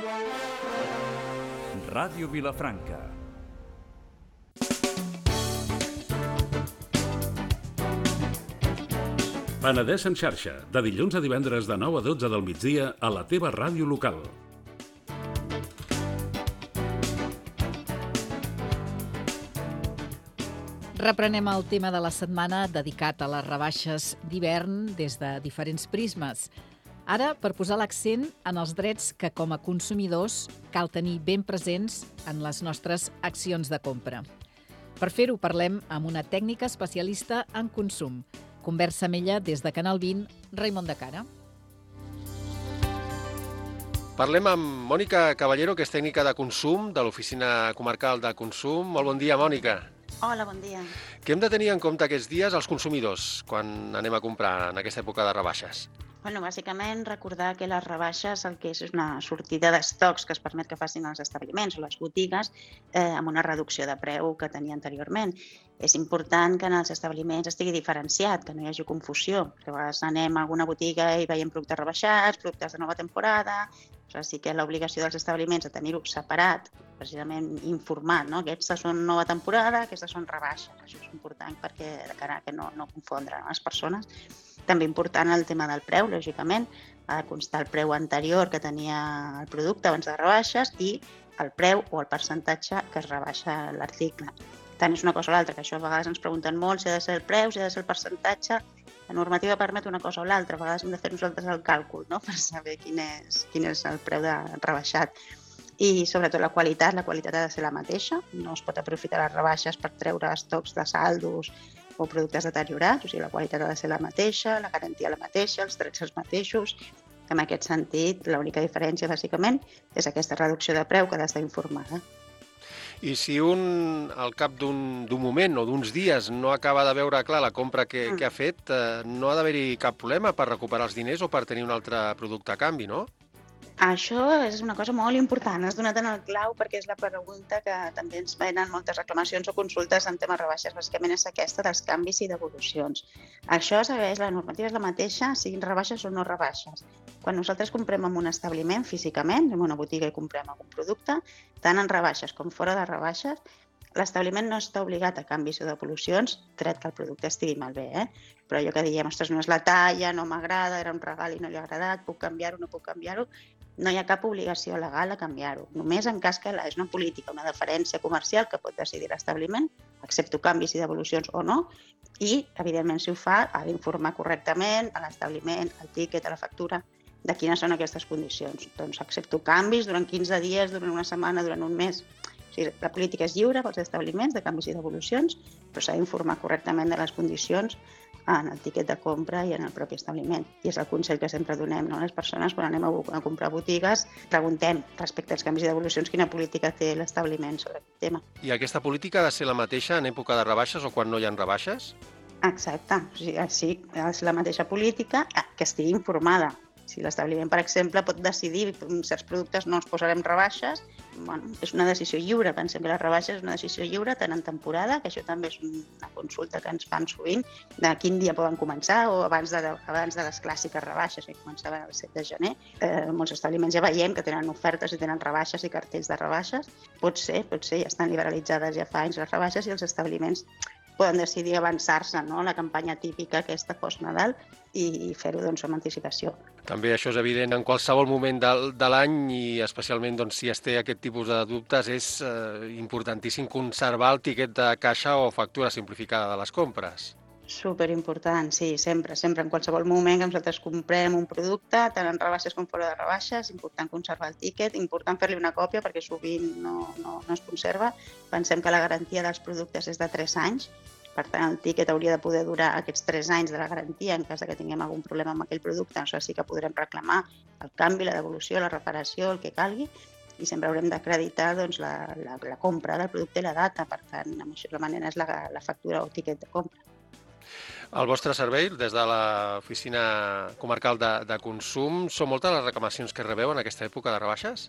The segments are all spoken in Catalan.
Ràdio Vilafranca. Penedès en xarxa, de dilluns a divendres de 9 a 12 del migdia a la teva ràdio local. Reprenem el tema de la setmana dedicat a les rebaixes d'hivern des de diferents prismes. Ara, per posar l'accent en els drets que, com a consumidors, cal tenir ben presents en les nostres accions de compra. Per fer-ho, parlem amb una tècnica especialista en consum. Conversa amb ella des de Canal 20, Raimon de Cara. Parlem amb Mònica Caballero, que és tècnica de consum de l'Oficina Comarcal de Consum. Molt bon dia, Mònica. Hola, bon dia. Què hem de tenir en compte aquests dies els consumidors quan anem a comprar en aquesta època de rebaixes? Bàsicament recordar que les rebaixes el que és una sortida d'estocs que es permet que facin els establiments o les botigues amb una reducció de preu que tenia anteriorment. És important que en els establiments estigui diferenciat, que no hi hagi confusió. Perquè a vegades anem a alguna botiga i veiem productes rebaixats, productes de nova temporada. Sí que l'obligació dels establiments de tenir-ho separat, precisament informat, no? Aquestes són nova temporada, aquestes són rebaixes. Això és important perquè de cara a que no confondre les persones. També important el tema del preu, lògicament. Ha de constar el preu anterior que tenia el producte abans de rebaixes i el preu o el percentatge que es rebaixa l'article. Tant és una cosa o l'altra, que això a vegades ens pregunten molt si ha de ser el preu, si ha de ser el percentatge. La normativa permet una cosa o l'altra, a vegades hem de fer nosaltres el càlcul, no?, per saber quin és el preu rebaixat. I sobretot la qualitat ha de ser la mateixa. No es pot aprofitar les rebaixes per treure estocs de saldos o productes deteriorats, o sigui, la qualitat ha de ser la mateixa, la garantia la mateixa, els drets els mateixos. En aquest sentit, l'única diferència, bàsicament, és aquesta reducció de preu que ha d'estar informada. I si un, al cap d'un moment o d'uns dies, no acaba de veure clar la compra que ha fet, no ha d'haver-hi cap problema per recuperar els diners o per tenir un altre producte a canvi, no? Això és una cosa molt important. Has donat en el clau perquè és la pregunta que també ens venen moltes reclamacions o consultes en temes rebaixes. Bàsicament és aquesta dels canvis i devolucions. Això segueix, la normativa és la mateixa, siguin rebaixes o no rebaixes. Quan nosaltres comprem en un establiment físicament, en una botiga i comprem algun producte, tant en rebaixes com fora de rebaixes, l'establiment no està obligat a canvis o devolucions, tret que el producte estigui malbé, Però allò que diem, ostres, no és la talla, no m'agrada, era un regal i no li ha agradat, puc canviar-ho, no puc canviar-ho, no hi ha cap obligació legal a canviar-ho. Només en cas que és una política, una deferència comercial que pot decidir l'establiment, accepto canvis i devolucions o no, i, evidentment, si ho fa, ha d'informar correctament a l'establiment, al tíquet, a la factura, de quines són aquestes condicions. Doncs accepto canvis durant 15 dies, durant una setmana, durant un mes. O sigui, la política és lliure pels establiments de canvis i devolucions, però s'ha d'informar correctament de les condicions en el tiquet de compra i en el propi establiment. I és el consell que sempre donem a les persones quan anem a comprar botigues. Preguntem respecte als canvis i devolucions quina política té l'establiment sobre aquest tema. I aquesta política ha de ser la mateixa en època de rebaixes o quan no hi ha rebaixes? Exacte. O sigui, sí, és la mateixa política que estigui informada. Si l'establiment, per exemple, pot decidir que certs productes no els posarem rebaixes, és una decisió lliure. Pensem que les rebaixes és una decisió lliure, tant en temporada, que això també és una consulta que ens fan sovint, de quin dia poden començar o abans de les clàssiques rebaixes, que començaven el 7 de gener. Molts establiments ja veiem que tenen ofertes i tenen rebaixes i cartells de rebaixes. Pot ser, ja estan liberalitzades ja fa anys les rebaixes i els establiments poden decidir avançar-se, no?, la campanya típica aquesta post-Nadal i fer-ho amb anticipació. També això és evident en qualsevol moment de l'any i especialment si es té aquest tipus de dubtes és importantíssim conservar el tiquet de caixa o factura simplificada de les compres. Superimportant, sí, sempre en qualsevol moment que nosaltres comprem un producte, tant en rebaixes com fora de rebaixes, important conservar el tíquet, important fer-li una còpia perquè sovint no es conserva. Pensem que la garantia dels productes és de 3 anys, per tant el tíquet hauria de poder durar aquests 3 anys de la garantia en cas que tinguem algun problema amb aquell producte, això sí que podrem reclamar el canvi, la devolució, la reparació, el que calgui, i sempre haurem d'acreditar la compra del producte i la data, per tant, la manera és la factura o tíquet de compra. El vostre servei, des de l'Oficina Comarcal de Consum, són moltes les reclamacions que rebeu en aquesta època de rebaixes?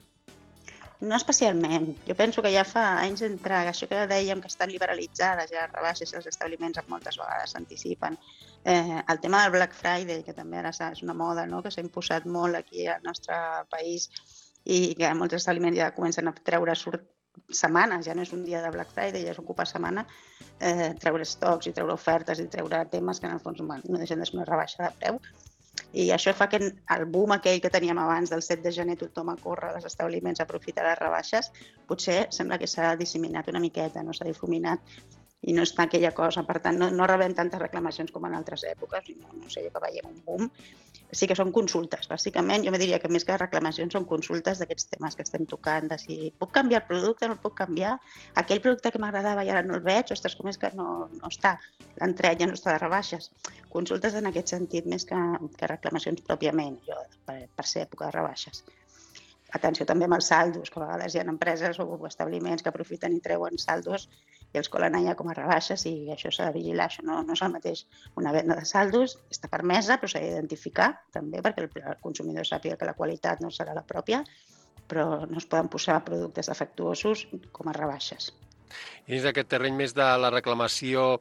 No especialment. Jo penso que ja fa anys entre això que dèiem que estan liberalitzades ja les rebaixes i els establiments moltes vegades s'anticipen. El tema del Black Friday, que també ara és una moda, no?, que s'ha imposat molt aquí al nostre país, i que molts establiments ja comencen a treure setmanes, ja no és un dia de Black Friday, ja és ocupa setmana, treure estocs i treure ofertes i treure temes que en el fons no deixen de ser una rebaixa de preu. I això fa que el boom aquell que teníem abans del 7 de gener, tothom a córrer als establiments a aprofitar les rebaixes, potser sembla que s'ha disseminat una miqueta, no s'ha difuminat i no està aquella cosa. Per tant, no rebem tantes reclamacions com en altres èpoques, no sé, que veiem un boom. Sí que són consultes, bàsicament. Jo me diria que més que reclamacions són consultes d'aquests temes que estem tocant, de si puc canviar el producte, no el puc canviar, aquell producte que m'agradava i ara no el veig, ostres, com és que no està, l'entret ja no està de rebaixes. Consultes en aquest sentit més que reclamacions pròpiament, per ser època de rebaixes. Atenció també amb els saldos, que a vegades hi ha empreses o establiments que aprofiten i treuen saldos i els colen allà com a rebaixes i això s'ha de vigilar. Això no és el mateix. Una venda de saldos està permesa, però s'ha d'identificar també perquè el consumidor sàpiga que la qualitat no serà la pròpia, però no es poden posar productes defectuosos com a rebaixes. I dins d'aquest terreny més de la reclamació,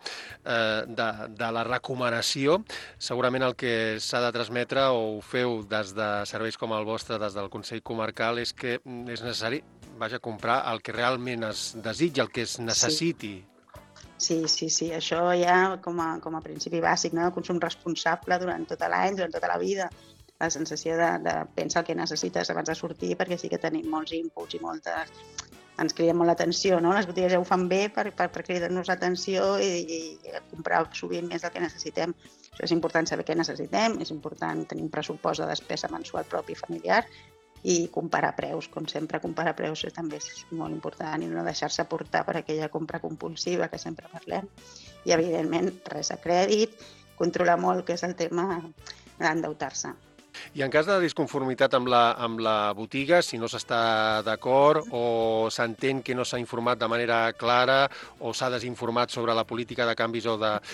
de la recomanació, segurament el que s'ha de transmetre, o ho feu des de serveis com el vostre, des del Consell Comarcal, és que és necessari comprar el que realment es desitja, el que es necessiti. Sí, això ja com a principi bàsic, no? El consum responsable durant tot l'any, durant tota la vida. La sensació de pensar el que necessites abans de sortir, perquè sí que tenim molts inputs i ens criden molt l'atenció, no? Les botigues ja ho fan bé per cridar-nos l'atenció i comprar sovint més del que necessitem. Això és important saber què necessitem, és important tenir un pressupost de despesa mensual propi i familiar i comparar preus, com sempre, comparar preus també és molt important i no deixar-se portar per aquella compra compulsiva que sempre parlem. I, evidentment, res a crèdit, controlar molt que és el tema d'endeutar-se. I en cas de disconformitat amb la botiga, si no s'està d'acord o s'entén que no s'ha informat de manera clara o s'ha desinformat sobre la política de canvis o de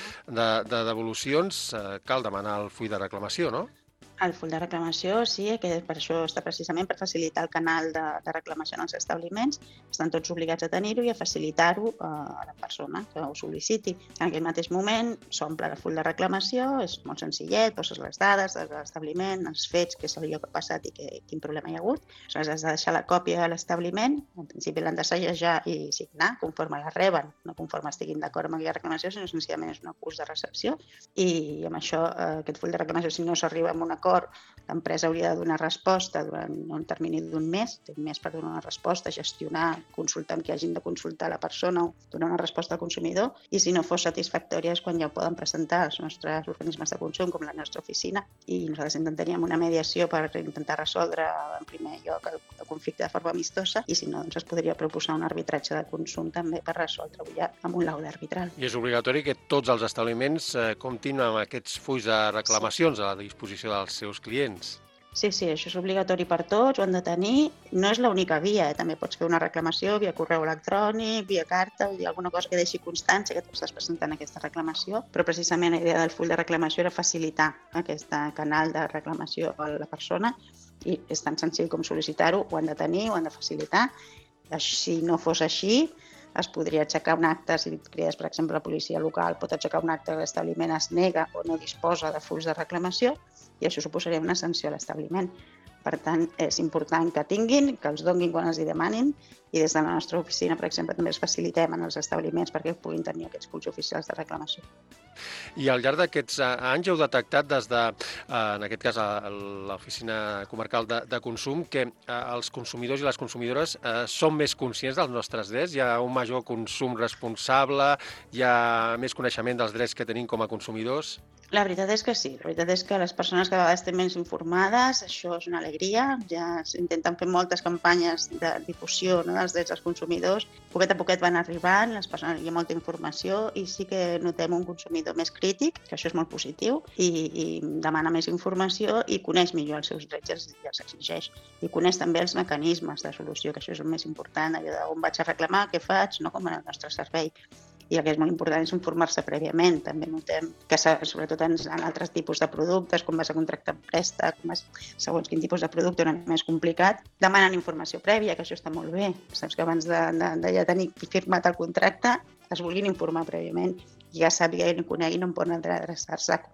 devolucions, cal demanar el full de reclamació, no? El full de reclamació, sí, que per això està precisament per facilitar el canal de reclamació en els establiments. Estan tots obligats a tenir-ho i a facilitar-ho a la persona que ho sol·liciti. En aquell mateix moment s'omple el full de reclamació, és molt senzillet, poses les dades de l'establiment, els fets, què és allò que ha passat i quin problema hi ha hagut. Aleshores has de deixar la còpia a l'establiment, en principi l'han de segellar i signar conforme la reben, no conforme estiguin d'acord amb aquella reclamació, sinó senzillament és un acús de recepció. I amb això, aquest full de reclamació, si no s'arriba a un acord, l'empresa hauria de donar resposta durant un termini d'un mes, té un mes per donar una resposta, gestionar, consultar amb qui hagin de consultar la persona o donar una resposta al consumidor, i si no fos satisfactòria és quan ja ho poden presentar els nostres organismes de consum, com la nostra oficina, i nosaltres intentaríem una mediació per intentar resoldre en primer lloc el conflicte de forma amistosa, i si no, doncs es podria proposar un arbitratge de consum també per resoldre-ho ja amb un laude arbitral. I és obligatori que tots els establiments comptin amb aquests fulls de reclamacions a la disposició dels seus clients. Sí, això és obligatori per tots, ho han de tenir. No és l'única via, també pots fer una reclamació via correu electrònic, via carta, o alguna cosa que deixi constància que tu estàs presentant aquesta reclamació, però precisament la idea del full de reclamació era facilitar aquest canal de reclamació a la persona i és tan senzill com sol·licitar-ho, ho han de tenir, ho han de facilitar. Si no fos així, es podria aixecar un acte, si crides, per exemple, la policia local, pot aixecar un acte que l'establiment es nega o no disposa de fulls de reclamació i això suposaria una sanció a l'establiment. Per tant, és important que tinguin, que els donin quan els hi demanin i des de la nostra oficina, per exemple, també els facilitem en els establiments perquè puguin tenir aquests fulls oficials de reclamació. I al llarg d'aquests anys heu detectat des de, en aquest cas, l'Oficina Comarcal de Consum, que els consumidors i les consumidores són més conscients dels nostres drets, hi ha un major consum responsable, hi ha més coneixement dels drets que tenim com a consumidors? La veritat és que sí, la veritat és que les persones cada vegada estan més informades, això és una alegria, ja s'intenten fer moltes campanyes de difusió dels drets dels consumidors, poquet a poquet van arribant, les persones, hi ha molta informació i sí que notem un consumidor més crític, que això és molt positiu, i demana més informació i coneix millor els seus drets i els exigeix. I coneix també els mecanismes de solució, que això és el més important, allò d'on vaig a reclamar, què faig, no com en el nostre servei. I el que és molt important és informar-se prèviament. També notem que, sobretot en altres tipus de productes, com vas a contractar en préstec, segons quin tipus de producte és més complicat, demanen informació prèvia, que això està molt bé. Saps que abans de ja tenir firmat el contracte es vulguin informar prèviament i ja sàpiguen i coneguin on poden adreçar-se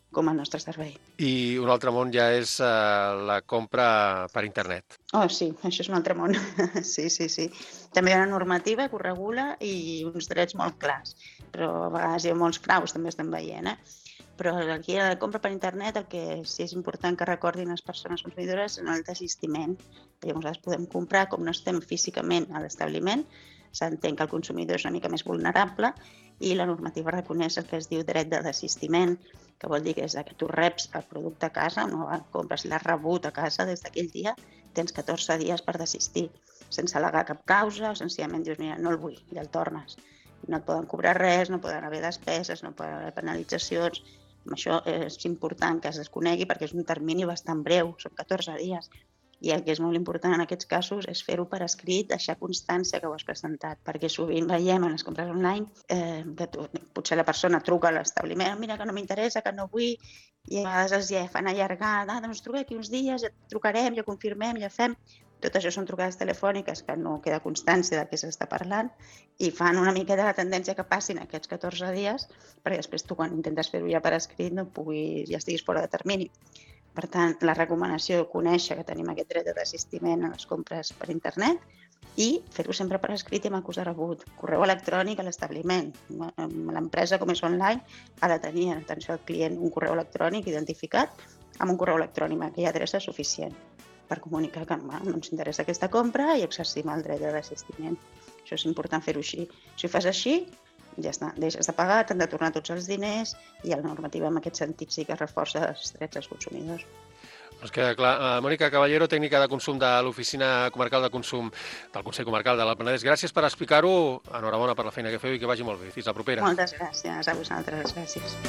com el nostre servei. I un altre món ja és la compra per internet. Oh, sí, això és un altre món. Sí. També hi ha una normativa que ho regula i uns drets molt clars, però a vegades hi ha molts fraus, també estem veient, Però aquí a la compra per internet el que sí és important que recordin les persones consumidores és el desistiment. Perquè nosaltres podem comprar, com no estem físicament a l'establiment, s'entén que el consumidor és una mica més vulnerable i la normativa reconeix el que es diu dret de desistiment, que vol dir que des que tu reps el producte a casa, no compres, l'has rebut a casa des d'aquell dia, tens 14 dies per desistir, sense al·legar cap causa, o senzillament dius, mira, no el vull, i el tornes. No et poden cobrar res, no poden haver despeses, no poden haver penalitzacions. Això és important que es desconegui perquè és un termini bastant breu, són 14 dies. I el que és molt important en aquests casos és fer-ho per escrit, deixar constància que ho has presentat, perquè sovint veiem en les compres online que potser la persona truca a l'establiment, mira que no m'interessa, que no vull, i a vegades ja fan allargar, doncs truca aquí uns dies, ja trucarem, ja confirmem, ja fem. Tot això són trucades telefòniques que no queda constància de què s'està parlant i fan una mica de la tendència que passin aquests 14 dies perquè després tu quan intentes fer-ho ja per escrit ja estiguis fora de termini. Per tant, la recomanació és conèixer que tenim aquest dret de desistiment a les compres per internet i fer-ho sempre per escrit i amb acus de rebut. Correu electrònic a l'establiment. L'empresa, com és online, ha de tenir en atenció al client un correu electrònic identificat amb un correu electrònic amb aquella adreça suficient per comunicar que no ens interessa aquesta compra i exercim el dret de desistiment. Això és important fer-ho així. Si ho fas així, ja està, deixes de pagar, t'han de tornar tots els diners i la normativa en aquest sentit sí que reforça els drets dels consumidors. Doncs queda clar. Mònica Caballero, tècnica de consum de l'Oficina Comarcal de Consum del Consell Comarcal de l'Alt Penedès. Gràcies per explicar-ho. Enhorabona per la feina que feu i que vagi molt bé. Fins la propera. Moltes gràcies a vosaltres. Gràcies.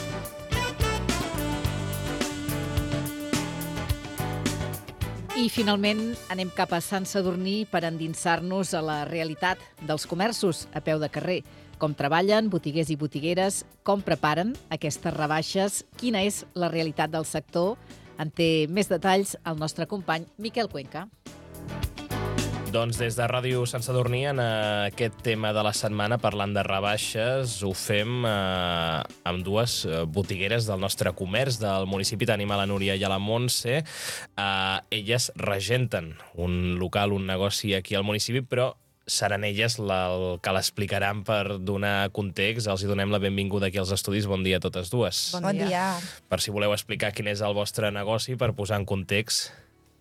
I finalment anem cap a Sant Sadurní per endinsar-nos a la realitat dels comerços a peu de carrer. Com treballen botiguers i botigueres, com preparen aquestes rebaixes, quina és la realitat del sector. En té més detalls el nostre company Miquel Cuenca. Doncs des de Ràdio Sant Sadurní, en aquest tema de la setmana, parlant de rebaixes, ho fem amb dues botigueres del nostre comerç, del municipi. Tenim a la Núria i a la Montse. Elles regenten un local, un negoci aquí al municipi, però seran elles el que l'explicaran per donar context. Els hi donem la benvinguda aquí als estudis. Bon dia a totes dues. Bon dia. Per si voleu explicar quin és el vostre negoci, per posar en context.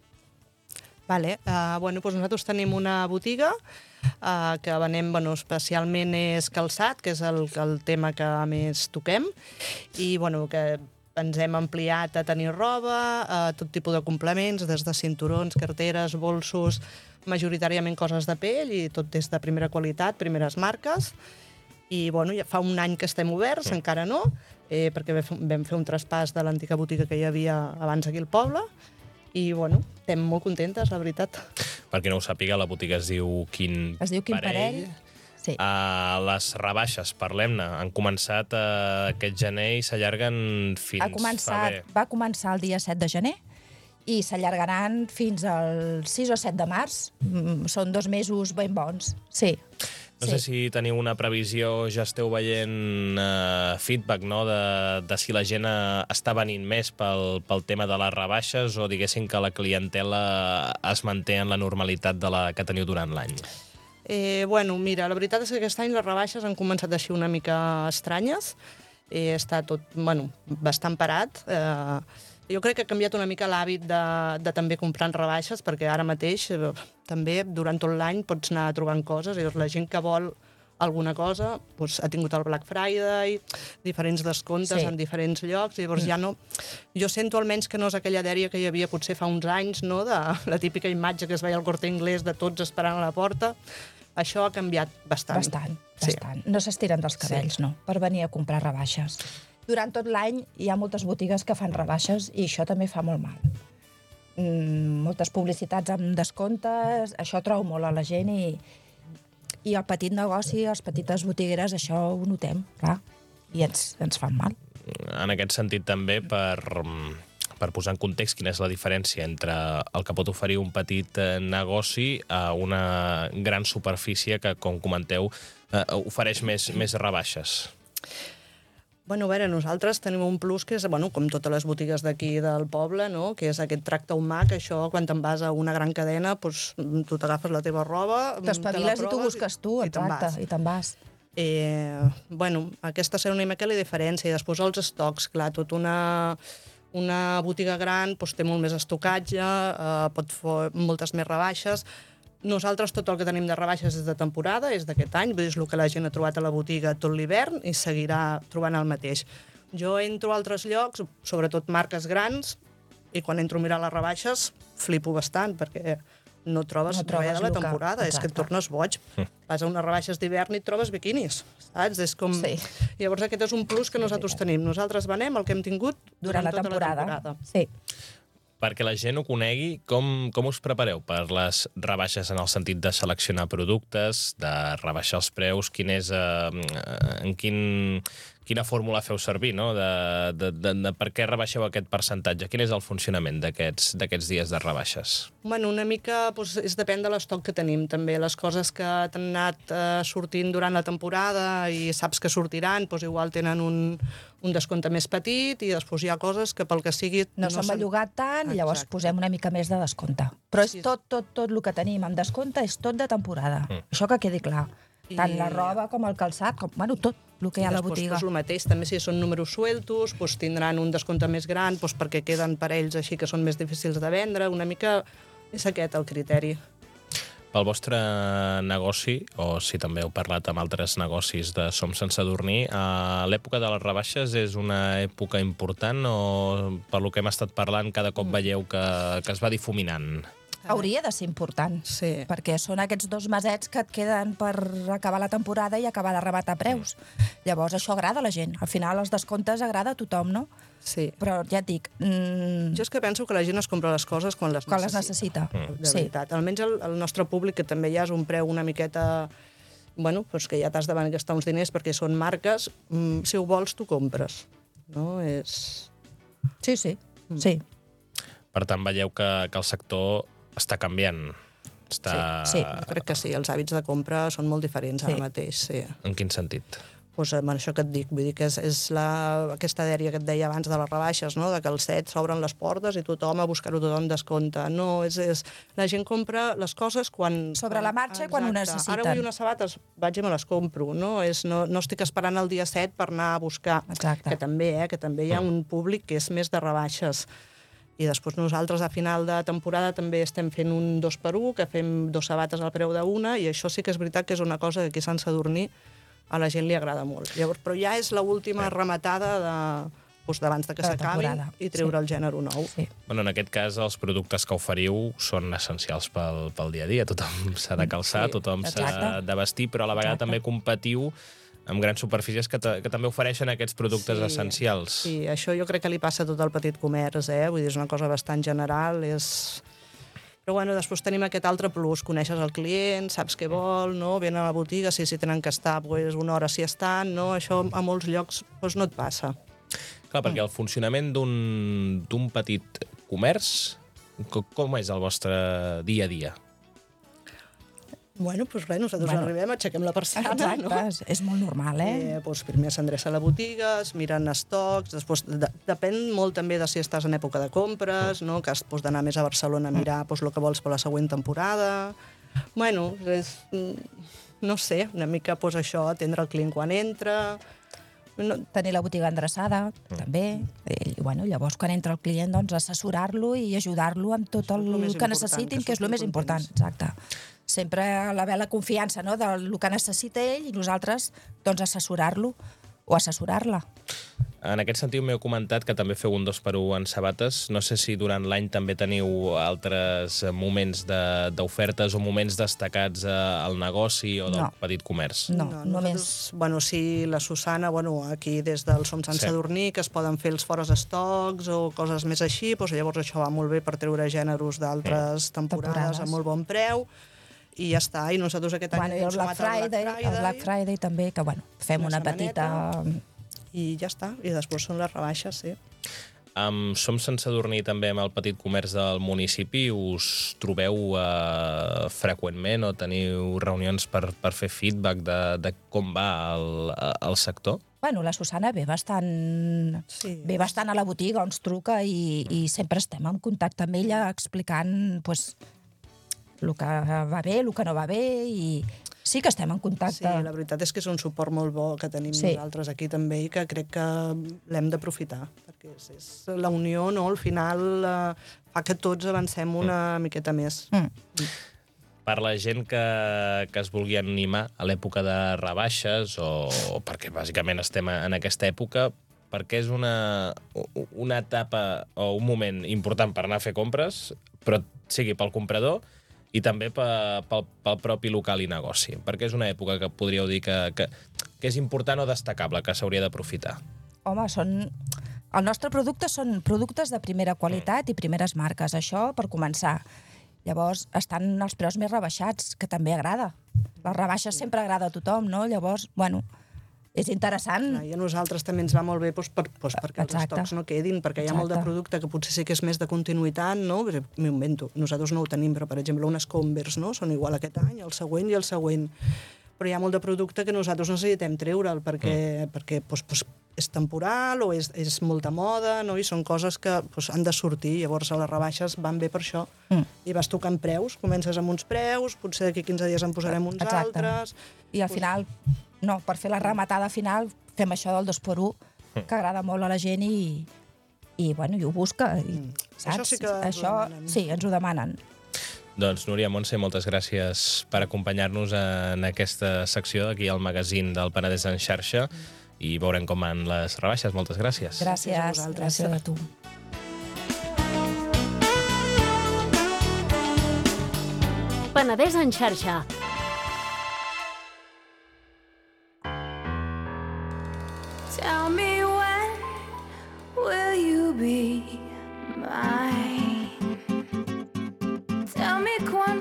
Vale. Doncs nosaltres tenim una botiga que venem especialment és calçat, que és el tema que més toquem, i que ens hem ampliat a tenir roba, tot tipus de complements, des de cinturons, carteres, bolsos, majoritàriament coses de pell i tot des de primera qualitat, primeres marques. I ja fa un any que estem oberts, encara no, perquè vam fer un traspàs de l'antiga botiga que hi havia abans aquí al poble. I, estem molt contentes, la veritat. Per qui no ho sàpiga, la botiga es diu Quin Parell. Sí. Les rebaixes, parlem-ne, han començat aquest gener i s'allarguen fins febrer. Va començar el dia 7 de gener i s'allargaran fins al 6 o 7 de març. Són 2 mesos ben bons, sí. No sé si teniu una previsió, ja esteu veient feedback, no?, de si la gent està venint més pel tema de les rebaixes o diguéssim que la clientela es manté en la normalitat de la que teniu durant l'any. Mira, la veritat és que aquest any les rebaixes han començat així una mica estranyes. Està tot, bastant parat. Jo crec que ha canviat una mica l'hàbit de també comprar en rebaixes, perquè ara mateix també durant tot l'any pots anar trobant coses. La gent que vol alguna cosa ha tingut el Black Friday, diferents descomptes en diferents llocs, i llavors ja no... Jo sento almenys que no és aquella dèria que hi havia potser fa uns anys, no?, de la típica imatge que es veia al Corte Inglés de tots esperant a la porta. Això ha canviat bastant. Bastant. No s'estiren dels cabells, no, per venir a comprar rebaixes. Durant tot l'any hi ha moltes botigues que fan rebaixes i això també fa molt mal. Moltes publicitats amb descomptes, això treu molt a la gent i el petit negoci, les petites botigueres, això ho notem, clar, i ens fan mal. En aquest sentit també, per posar en context quina és la diferència entre el que pot oferir un petit negoci a una gran superfície que, com comenteu, ofereix més rebaixes. Bueno, a veure, nosaltres tenim un plus que és, bueno, com totes les botigues d'aquí del poble, no? Que és aquest tracte humà, que això, quan te'n vas a una gran cadena, doncs, tu t'agafes la teva roba, t'espaviles i t'ho busques tu, exacte, i te'n vas. Bueno, aquesta serà una mica la diferència. I després els estocs, clar, una botiga gran doncs, té molt més estocatge, pot fer moltes més rebaixes. Nosaltres tot el que tenim de rebaixes és de temporada, és d'aquest any, vull dir, és el que la gent ha trobat a la botiga tot l'hivern i seguirà trobant el mateix. Jo entro a altres llocs, sobretot marques grans, i quan entro a mirar les rebaixes flipo bastant, perquè no trobes res de la temporada, és que et tornes boig. Vas a unes rebaixes d'hivern i et trobes biquinis, saps? És com... Sí. Llavors aquest és un plus que nosaltres tenim. Nosaltres venem el que hem tingut durant tota la temporada. Sí. Perquè la gent ho conegui, com us prepareu per les rebaixes en el sentit de seleccionar productes, de rebaixar els preus, quina fórmula feu servir, no? De per què rebaixeu aquest percentatge? Quin és el funcionament d'aquests dies de rebaixes? Bueno, una mica és depèn de l'estoc que tenim, també. Les coses que t'han anat sortint durant la temporada i saps que sortiran, doncs igual tenen un descompte més petit i després hi ha coses que pel que sigui... No s'han bellugat tant i llavors posem una mica més de descompte. Però és tot el que tenim amb descompte és tot de temporada. Això que quedi clar. Tant la roba com el calçat, bueno, tot el que hi ha a la botiga. Després el mateix, també si són números sueltos, tindran un descompte més gran perquè queden parells així que són més difícils de vendre. Una mica és aquest el criteri. Pel vostre negoci, o si també heu parlat amb altres negocis de Som Sant Sadurní, l'època de les rebaixes és una època important o, per lo que hem estat parlant, cada cop veieu que es va difuminant? Hauria de ser important, sí. Perquè són aquests 2 mesets que et queden per acabar la temporada i acabar de rematar preus. Llavors això agrada a la gent. Al final els descomptes agrada a tothom, no? Sí. Però ja et dic... Jo és que penso que la gent es compra les coses quan les necessita. De veritat. Almenys el nostre públic, que també ja és un preu una miqueta... Bueno, doncs que ja t'has de gastar uns diners perquè són marques, si ho vols, tu compres. No? Sí. Per tant, veieu que el sector està canviant. Sí, crec que sí. Els hàbits de compra són molt diferents ara mateix, sí. En quin sentit? Doncs això que et dic, vull dir que és aquesta dèria que et deia abans de les rebaixes, no? De que als 7 s'obren les portes i tothom a buscar-ho tothom descompte. No, la gent compra les coses quan... Sobre la marxa i quan ho necessiten. Ara vull unes sabates, vaig i me les compro, no? No estic esperant el dia 7 per anar a buscar. Exacte. Que també hi ha un públic que és més de rebaixes. I després nosaltres, a final de temporada, també estem fent un 2x1, que fem 2 sabates al preu d'una, i això sí que és veritat que és una cosa que aquí a Sant Sadurní a la gent li agrada molt. Llavors, però ja és l'última rematada d'abans que s'acabi i treure el gènere nou. Sí. Bueno, en aquest cas, els productes que oferiu són essencials pel dia a dia. Tothom s'ha de calçar, tothom s'ha de vestir, però a la vegada també competiu amb grans superfícies que també ofereixen aquests productes essencials. Sí, això jo crec que li passa a tot el petit comerç, Vull dir, és una cosa bastant general, Però bueno, després tenim aquest altre plus, coneixes el client, saps què vol, no? Venen a la botiga, si tenen que estar una hora si estan, no? Això a molts llocs no et passa. Clar, perquè el funcionament d'un petit comerç, com és el vostre dia a dia? Bueno, doncs res, nosaltres arribem, aixequem la persiana, exacte, no? És molt normal, Primer s'endreça a la botiga, es miren estocs, després depèn molt també de si estàs en època de compres, no? Que has d'anar més a Barcelona a mirar el que vols per la següent temporada. Bueno, no sé, una mica això, atendre el client quan entra... Tenir la botiga endreçada, també. I llavors, quan entra el client, assessorar-lo i ajudar-lo amb tot el que necessitin, que és el més important. Exacte. Sempre haver la confiança del que necessita ell i nosaltres assessorar-lo o assessorar-la. En aquest sentit m'heu comentat que també feu un 2x1 en sabates. No sé si durant l'any també teniu altres moments d'ofertes o moments destacats al negoci o del petit comerç. No, només... Bueno, sí, la Susana, aquí des del Som Sant Sadurní, que es poden fer els fores estocs o coses més així, llavors això va molt bé per treure gèneres d'altres temporades a molt bon preu. I ja està, i nosaltres aquest any... El Black Friday també, que fem una petita... I ja està, i després són les rebaixes, sí. Som Sant Sadurní també amb el petit comerç del municipi. Us trobeu freqüentment o teniu reunions per fer feedback de com va el sector? Bueno, la Susana ve bastant a la botiga, ens truca i sempre estem en contacte amb ella explicant pues, el que va bé, el que no va bé i sí que estem en contacte. Sí, la veritat és que és un suport molt bo que tenim nosaltres aquí també i que crec que l'hem d'aprofitar, perquè és la unió, no? Al final fa que tots avancem una miqueta més. Per la gent que es vulgui animar a l'època de rebaixes o perquè bàsicament estem en aquesta època, perquè és una etapa o un moment important per anar a fer compres, però sigui pel comprador i també pel propi local i negoci, perquè és una època que podríeu dir que és important o destacable, que s'hauria d'aprofitar. Home, el nostre producte són productes de primera qualitat i primeres marques, això per començar. Llavors, estan els preus més rebaixats, que també agrada. Les rebaixes sempre agrada a tothom, no? Llavors, bueno, és interessant. I a nosaltres també ens va molt bé perquè els estocs no quedin, perquè hi ha molt de producte que potser sí que és més de continuïtat, no? M'ho invento, nosaltres no ho tenim, però per exemple unes Converse, no? Són igual aquest any, el següent i el següent. Però hi ha molt de producte que nosaltres necessitem treure'l perquè és temporal o és molta moda, no? I són coses que han de sortir. Llavors, a les rebaixes van bé per això. I vas tocant preus, comences amb uns preus, potser d'aquí 15 dies en posarem uns altres. I al final, no, per fer la rematada final, fem això del 2x1, que agrada molt a la gent i bueno, i ho busca. Saps? Això sí que ens ho demanen. Sí, ens ho demanen. Doncs, Núria Montse, moltes gràcies per acompanyar-nos en aquesta secció aquí al magazín del Penedès en xarxa i veurem com van les rebaixes. Moltes gràcies. Gràcies a tu. Penedès en xarxa. Tell me when will you be mine? Tell me cuando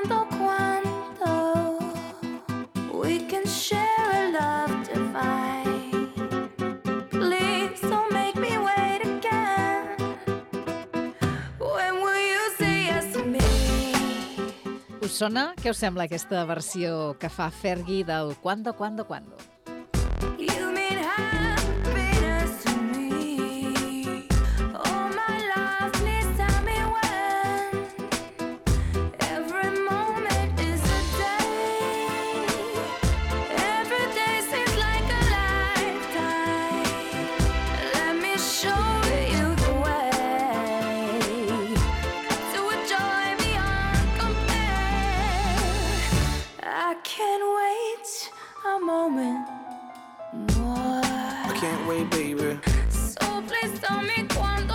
we can share a love divine. Please don't make me wait again. When will you say yes to me? Us sona? Què us sembla aquesta versió que fa Fergie del Cuando? You mean happiness to me. Oh my love, please tell me when. Every moment is a day. Every day seems like a lifetime. Let me show you the way to a joy beyond compare. I can't wait a moment more. I can't wait, baby. So please tell me cuando.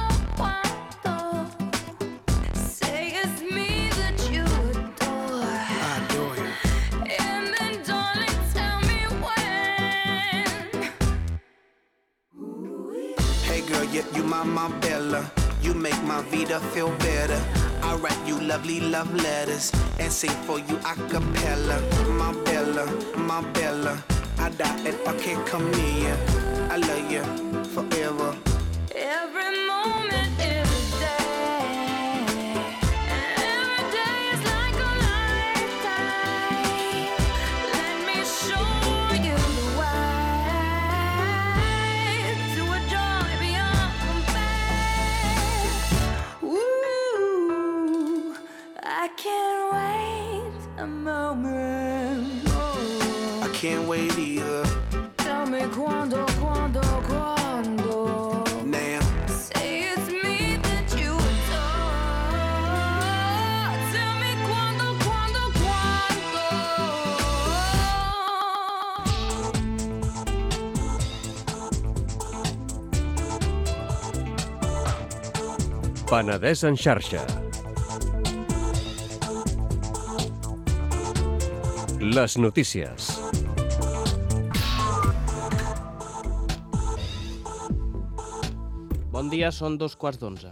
Say it's me that you adore. I adore you. And then darling, tell me when. Hey girl, yeah, you my Bella. You make my vida feel better. I write you lovely love letters and sing for you a cappella. My Bella, I die if I can't come near you. I love you forever. Every moment, every day. Every day is like a lifetime. Let me show you the way to a joy beyond compare. Ooh, I can't wait a moment. I can't wait either. Tell me cuando. Now. Say it's me that you adore. Tell me cuando. Penedès en xarxa. Les notícies. Bon dia, són 2:15.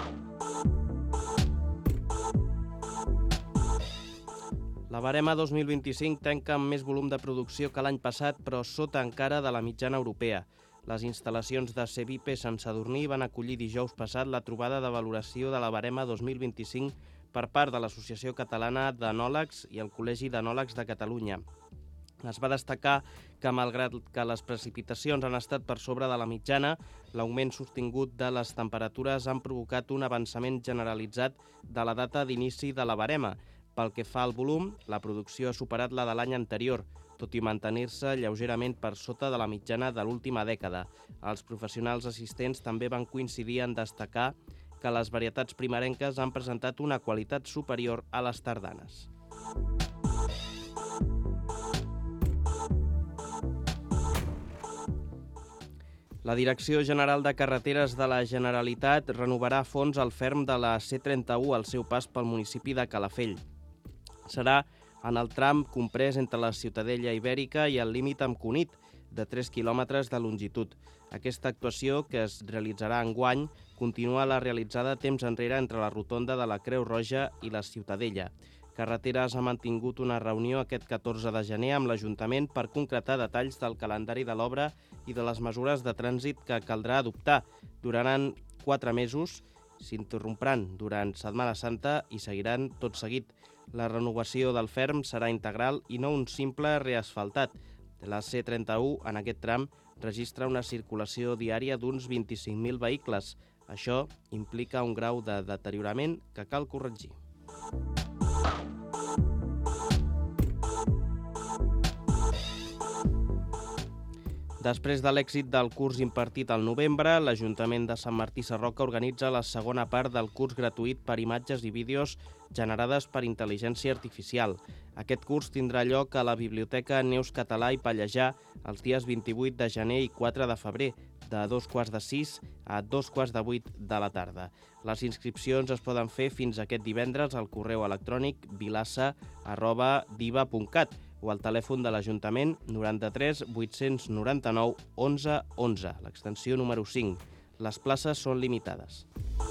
La barema 2025 tanca amb més volum de producció que l'any passat, però sota encara de la mitjana europea. Les instal·lacions de Cevipe Sant Sadurní van acollir dijous passat la trobada de valoració de la barema 2025 per part de l'Associació Catalana d'Enòlegs i el Col·legi d'Enòlegs de Catalunya. Es va destacar que, malgrat que les precipitacions han estat per sobre de la mitjana, l'augment sostingut de les temperatures han provocat un avançament generalitzat de la data d'inici de la barema. Pel que fa al volum, la producció ha superat la de l'any anterior, tot i mantenir-se lleugerament per sota de la mitjana de l'última dècada. Els professionals assistents també van coincidir en destacar que les varietats primerenques han presentat una qualitat superior a les tardanes. La Direcció General de Carreteres de la Generalitat renovarà a fons el ferm de la C31 al seu pas pel municipi de Calafell. Serà en el tram comprès entre la Ciutadella Ibèrica i el límit amb Cunit, de 3 quilòmetres de longitud. Aquesta actuació, que es realitzarà enguany, continua la realitzada temps enrere entre la rotonda de la Creu Roja i la Ciutadella. Carreteres ha mantingut una reunió aquest 14 de gener amb l'Ajuntament per concretar detalls del calendari de l'obra i de les mesures de trànsit que caldrà adoptar. Duraran 4 mesos, s'interrompran durant Setmana Santa i seguiran tot seguit. La renovació del ferm serà integral i no un simple reasfaltat. La C31, en aquest tram, registra una circulació diària d'uns 25.000 vehicles. Això implica un grau de deteriorament que cal corregir. Després de l'èxit del curs impartit al novembre, l'Ajuntament de Sant Martí Sarroca organitza la segona part del curs gratuït per imatges i vídeos generades per intel·ligència artificial. Aquest curs tindrà lloc a la Biblioteca Neus Català i Pallejà els dies 28 de gener i 4 de febrer, de 2:45 a 2:45 de la tarda. Les inscripcions es poden fer fins aquest divendres al correu electrònic vilassa@diva.cat o al telèfon de l'Ajuntament 93 899 11 11, l'extensió número 5. Les places són limitades.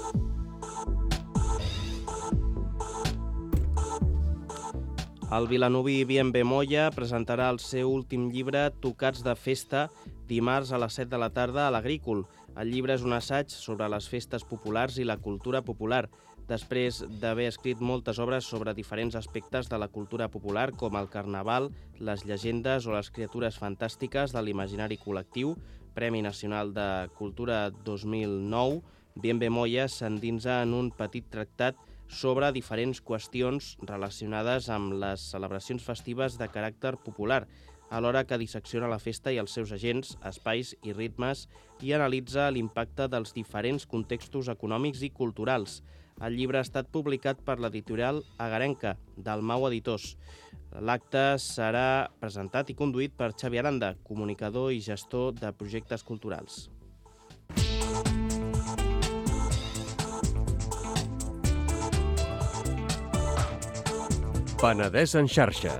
El vilanoví Bienve Moya presentarà el seu últim llibre Tocats de festa dimarts a les 7 de la tarda a l'Agrícola. El llibre és un assaig sobre les festes populars i la cultura popular. Després d'haver escrit moltes obres sobre diferents aspectes de la cultura popular, com el carnaval, les llegendes o les criatures fantàstiques de l'imaginari col·lectiu, Premi Nacional de Cultura 2009, Bienve Moya s'endinsa en un petit tractat sobre diferents qüestions relacionades amb les celebracions festives de caràcter popular, alhora que dissecciona la festa i els seus agents, espais i ritmes i analitza l'impacte dels diferents contextos econòmics i culturals. El llibre ha estat publicat per l'editorial Agarenca, Dalmau Editors. L'acte serà presentat i conduït per Xavi Aranda, comunicador i gestor de projectes culturals. Penedès en xarxa.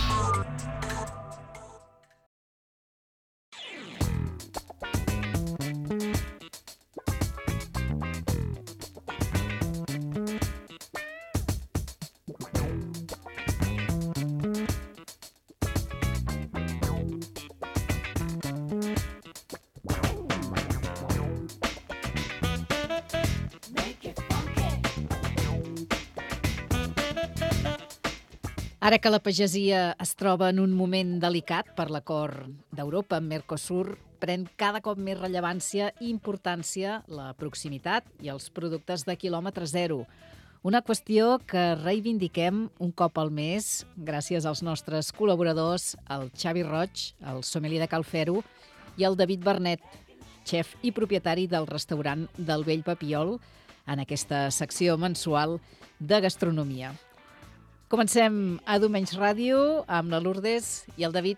Ara que la pagesia es troba en un moment delicat per l'acord d'Europa amb Mercosur, pren cada cop més rellevància i importància la proximitat i els productes de quilòmetre zero. Una qüestió que reivindiquem un cop al mes gràcies als nostres col·laboradors, el Xavi Roig, el sommelier de Cal Fer-ho, i el David Bernet, xef i propietari del restaurant del Vell Papiol, en aquesta secció mensual de gastronomia. Comencem a Domenys Ràdio amb la Lourdes i el David.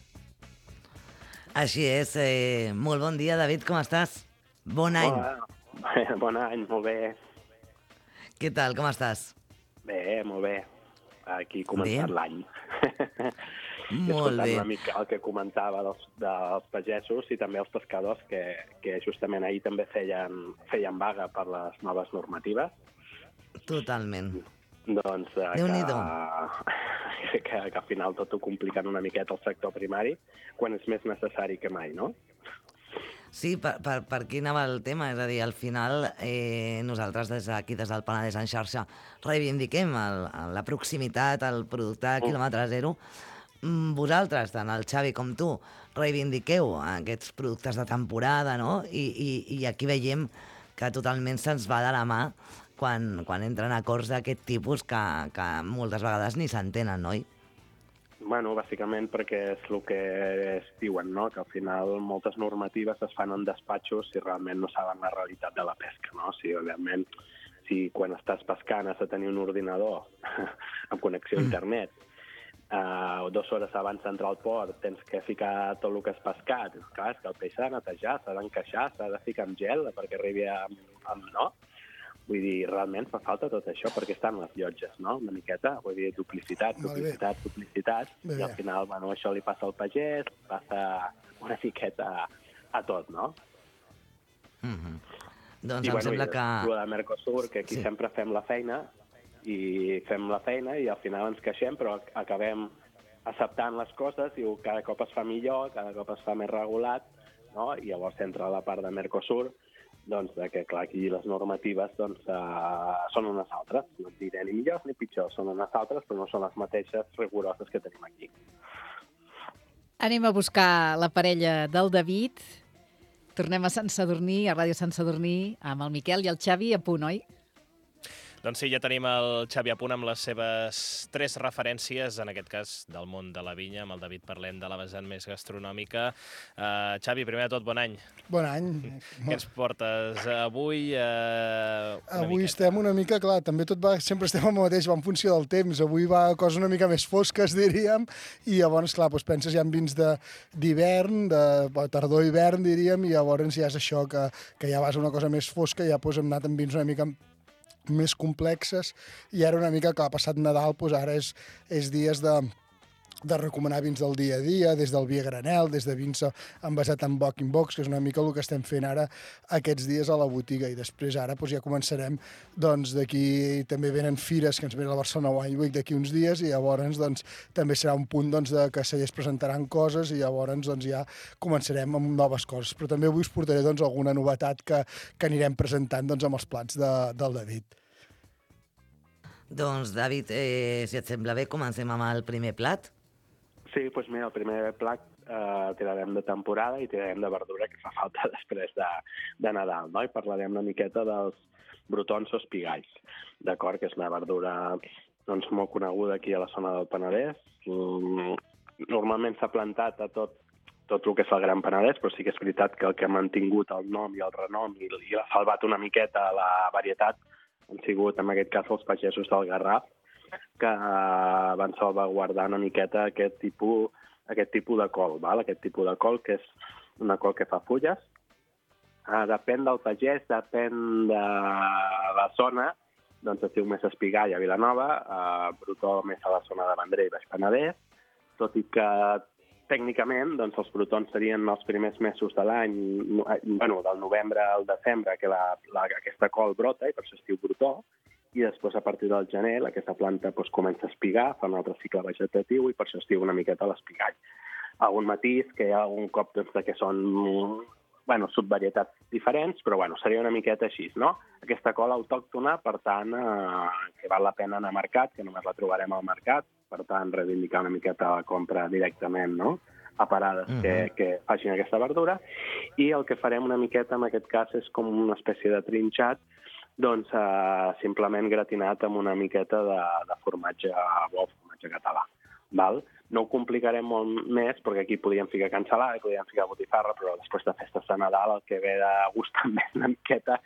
Així és. Molt bon dia, David, com estàs? Bon any. Bon any, molt bé. Què tal, com estàs? Bé, molt bé. Aquí començant l'any. Molt bé. Una mica el que comentava dels pagesos i també els pescadors, que justament ahir també feien vaga per les noves normatives. Totalment. Doncs que al final tot ho compliquen una miqueta el sector primari, quan és més necessari que mai, no? Sí, per aquí anava el tema, és a dir, al final nosaltres des del Penedès en xarxa reivindiquem la proximitat, el producte quilòmetre zero, vosaltres, tant el Xavi com tu, reivindiqueu aquests productes de temporada, no? I aquí veiem que totalment se'ns va de la mà quan entren acords d'aquest tipus que moltes vegades ni s'entenen, oi? Bueno, bàsicament perquè és el que es diuen, no? Que al final moltes normatives es fan en despatxos si realment no saben la realitat de la pesca, no? Realment, si quan estàs pescant has de tenir un ordinador amb connexió a internet, 2 hores abans d'entrar al port tens que ficar tot el que has pescat. Clar, és que el peix s'ha de netejar, s'ha d'encaixar, s'ha de ficar amb gel perquè arribi amb no? Vull dir, realment fa falta tot això perquè estan les llotges, no? Una miqueta, vull dir, duplicitat, i al final, bueno, això li passa al pagès, passa una miqueta a tot, no? Doncs em sembla que... I de Mercosur, que aquí sempre fem la feina i al final ens queixem, però acabem acceptant les coses i cada cop es fa millor, cada cop es fa més regulat, no? I llavors entra la part de Mercosur, doncs, que clar, aquí les normatives doncs, són unes altres. No et diré ni millors ni pitjors, són unes altres, però no són les mateixes rigoroses que tenim aquí. Anem a buscar la parella del David. Tornem a Sant Sadurní, a Ràdio Sant Sadurní, amb el Miquel i el Xavi a punt, oi? Doncs sí, ja tenim el Xavi a punt amb les seves 3 referències, en aquest cas del món de la vinya. Amb el David parlem de la vessant més gastronòmica. Xavi, primer de tot, bon any. Bon any. Què ens portes avui? Avui estem una mica, clar, també tot va, sempre estem amb el mateix, va en funció del temps. Avui va a coses una mica més fosques, diríem, i llavors, clar, doncs penses ja en vins d'hivern, de tardor-hivern, diríem, i llavors ja és això, que ja vas a una cosa més fosca, ja hem anat en vins una mica més complexes, i ara una mica, clar, passat Nadal, doncs ara és dies de recomanar vins del dia a dia, des del vi a granel, des de vins envasat en box in box, que és una mica el que estem fent ara aquests dies a la botiga, i després ara doncs, ja començarem, doncs d'aquí també venen fires, que ens venen a Barcelona Wine Week d'aquí uns dies, i llavors doncs, també serà un punt doncs, que cellers presentaran coses, i llavors doncs, ja començarem amb noves coses. Però també avui us portaré doncs, alguna novetat que anirem presentant doncs, amb els plats del David. Doncs, David, si et sembla bé, comencem amb el primer plat. Sí, doncs mira, el primer plat tirarem de temporada i tirarem de verdura que fa falta després de Nadal, no? I parlarem una miqueta dels brotons o espigalls, d'acord? Que és una verdura doncs, molt coneguda aquí a la zona del Penedès. Normalment s'ha plantat a tot el que és el Gran Penedès, però sí que és veritat que el que ha mantingut el nom i el renom i l'ha salvat una miqueta la varietat han sigut, en aquest cas, els pagesos del Garraf, que van salvaguardar una miqueta aquest tipus de col, val? Aquest tipus de col, que és una col que fa fulles. Depèn del pagès, depèn de la zona, doncs es diu més espigall a Vilanova, brotó més a la zona de Vendrell i Baix Penedès, tot i que tècnicament doncs, els brotons serien els primers mesos de l'any, bueno, del novembre al desembre, que aquesta col brota, i per això es diu brotó, i després, a partir del gener, aquesta planta doncs, comença a espigar, fa un altre cicle vegetatiu, i per això es diu una miqueta l'espigall. Algun matís, que hi ha algun cop doncs, que són subvarietats diferents, però seria una miqueta així, no? Aquesta col autòctona, per tant, que val la pena anar al mercat, que només la trobarem al mercat, per tant, reivindicar una miqueta la compra directament, no?, a parades que facin aquesta verdura, i el que farem una miqueta, en aquest cas, és com una espècie de trinxat, doncs simplement gratinat amb una miqueta de formatge bo, formatge català. Val? No ho complicarem molt més, perquè aquí podríem ficar cansalada, podríem ficar botifarra, però després de festes de Nadal el que ve de gust també és una miqueta,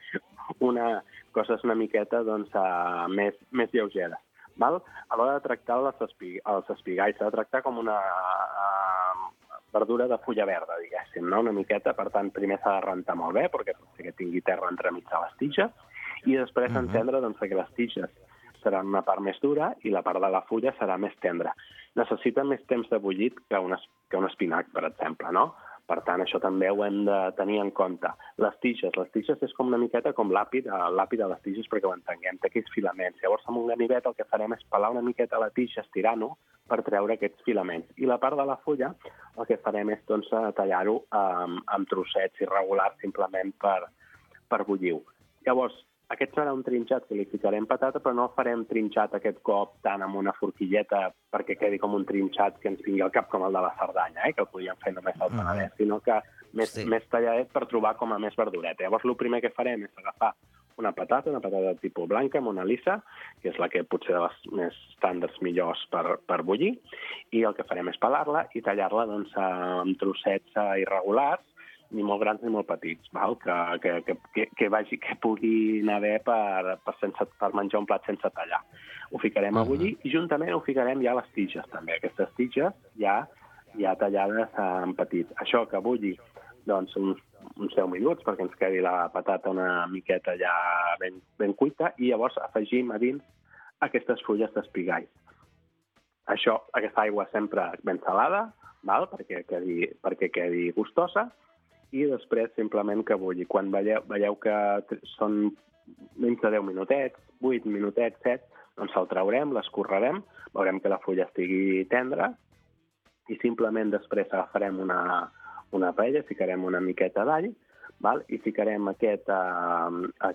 coses una miqueta doncs, més lleugeres. Val? A l'hora de tractar els espigalls, s'ha de tractar com una verdura de fulla verda, diguéssim, no? Una miqueta, per tant, primer s'ha de rentar molt bé, perquè pot ser que tingui terra entremig de les tiges, i després entendre doncs, que les tiges seran una part més dura i la part de la fulla serà més tendra. Necessita més temps de bullit que un espinac, per exemple, no? Per tant, això també ho hem de tenir en compte. Les tiges és com una miqueta com l'àpid a les tiges, perquè ho entenguem, té aquells filaments. Llavors, amb un ganivet el que farem és pelar una miqueta la tija, estirar-ho, per treure aquests filaments. I la part de la fulla el que farem és doncs, tallar-ho amb trossets irregulars simplement per bullir-ho. Llavors, Aquest serà un trinxat que li ficarem patata, però no el farem trinxat aquest cop tant amb una forquilleta perquè quedi com un trinxat que ens vingui al cap com el de la Cerdanya, que el podíem fer només al Penedès, sinó que més talladet per trobar com a més verdureta. Llavors, el primer que farem és agafar una patata de tipus blanca, Mona Lisa, que és la que potser de les més estàndards millors per bullir, i el que farem és pelar-la i tallar-la doncs, amb trossets irregulars, ni molt grans ni molt petits, val? Que pugui anar bé per menjar un plat sense tallar. Ho ficarem a bullir i juntament ho ficarem ja a les tiges, també. Aquestes tiges ja tallades en petit. Això que bulli doncs, uns 10 minuts perquè ens quedi la patata una miqueta ja ben cuita i llavors afegim a dins aquestes fulles d'espigall. Aquesta aigua sempre ben salada, val? perquè quedi gustosa, i després simplement que bulli. Quan veieu que són menys de 10 minutets, 8 minutets, 7, doncs el traurem, l'escorrerem, veurem que la fulla estigui tendra i simplement després agafarem una paella, ficarem una miqueta d'all, i ficarem aquesta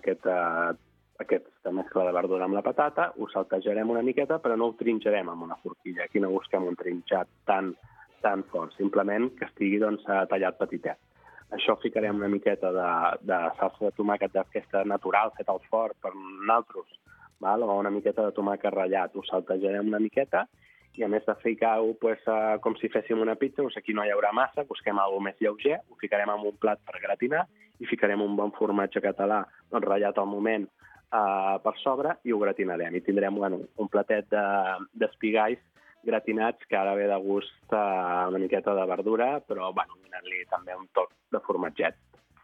mescla de verdura amb la patata, ho saltejarem una miqueta, però no ho trinxarem amb una forquilla. Aquí no busquem un trinxat tan fort, simplement que estigui tallat petitet. Això ficarem una miqueta de salsa de tomàquet d'aquesta natural, fet al forn per nosaltres, o una miqueta de tomàquet ratllat. Ho saltejarem una miqueta i a més de ficar-ho com si féssim una pizza, aquí no hi haurà massa, busquem alguna més lleuger, ho ficarem en un plat per gratinar i ficarem un bon formatge català ratllat al moment per sobre i ho gratinarem. I tindrem un platet d'espigalls gratinats que ara ve de gust una miqueta de verdura, però donant-li també un toc de formatget.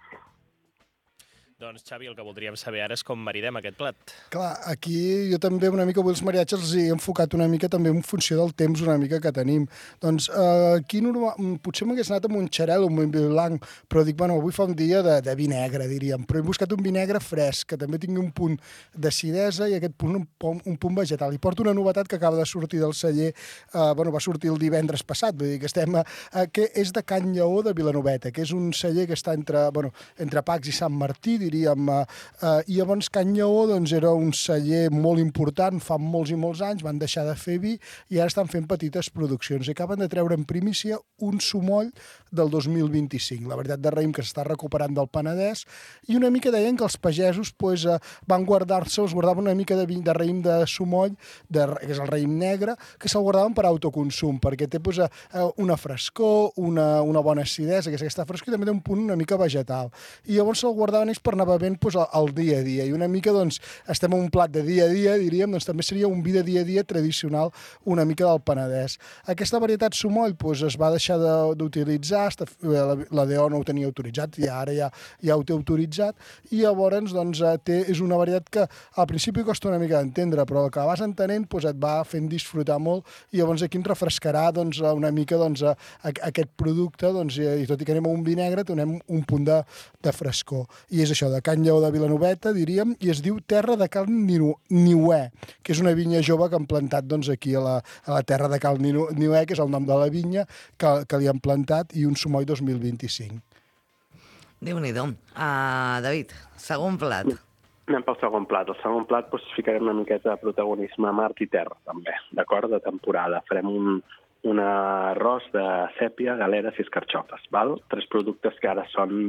Doncs, Xavi, el que voldríem saber ara és com maridem aquest plat. Clar, aquí jo també una mica avui els mariatges els he enfocat una mica també en funció del temps una mica que tenim. Doncs aquí potser m'hagués anat amb un xarel o amb un vi blanc, però dic, avui fa un dia de vi negre, diríem. Però he buscat un vi negre fresc, que també tingui un punt d'acidesa i aquest punt un punt vegetal. I porto una novetat que acaba de sortir del celler, va sortir el divendres passat, vull dir que que és de Can Lleó de Vilanoveta, que és un celler que està entre Pacs i Sant Martí, diríem, i llavors Can Lleó era un celler molt important fa molts i molts anys, van deixar de fer vi i ara estan fent petites produccions i acaben de treure en primícia un sumoll del 2025, la veritat de raïm que s'està recuperant del Penedès, i una mica deien que els pagesos van guardaven una mica de raïm de sumoll, que és el raïm negre, que se'l guardaven per autoconsum, perquè té una frescor, una bona acidesa, que és aquesta frescor, i també té un punt una mica vegetal. I llavors se'l guardaven ells per anar bevent al dia a dia. I una mica, estem en un plat de dia a dia, diríem, també seria un vi de dia a dia tradicional una mica del Penedès. Aquesta varietat sumoll es va deixar d'utilitzar, la DO no ho tenia autoritzat, i ara ja ho té autoritzat, i llavors és una varietat que al principi costa una mica d'entendre, però el que vas entenent et va fent disfrutar molt, i llavors aquí ens refrescarà una mica aquest producte, i tot i que anem a un vi negre, tenim un punt de frescor. I és això, de Can Lleó de Vilanoveta, diríem, i es diu Terra de Cal Niuè, que és una vinya jove que han plantat aquí a la Terra de Cal Niuè, que és el nom de la vinya que li han plantat, i un sumoll 2025. Déu-n'hi-do. David, segon plat. Anem pel segon plat. El segon plat ficarem una miqueta de protagonisme a mar i terra, també, d'acord? De temporada. Farem un arròs de sèpia, galeres i escarxofes, val? 3 productes que ara són